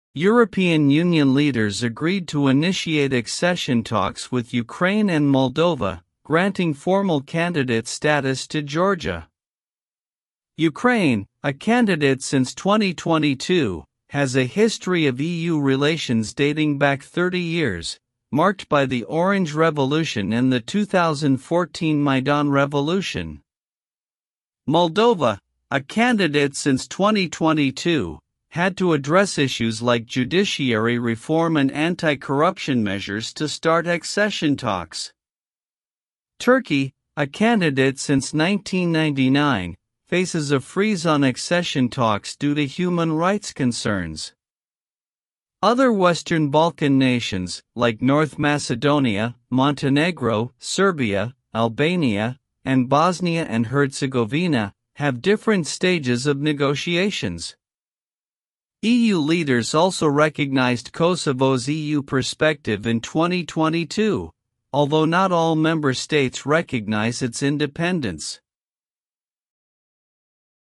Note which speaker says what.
Speaker 1: European Union leaders agreed to initiate accession talks with Ukraine and Moldova, granting formal candidate status to Georgia. Ukraine, a candidate since 2022, has a history of EU relations dating back 30 years, marked by the Orange Revolution and the 2014 Maidan Revolution. Moldova, a candidate since 2022, had to address issues like judiciary reform and anti-corruption measures to start accession talks. Turkey, a candidate since 1999, faces a freeze on accession talks due to human rights concerns. Other Western Balkan nations, like North Macedonia, Montenegro, Serbia, Albania, and Bosnia and Herzegovina, have different stages of negotiations. EU leaders also recognized Kosovo's EU perspective in 2022, although not all member states recognize its independence.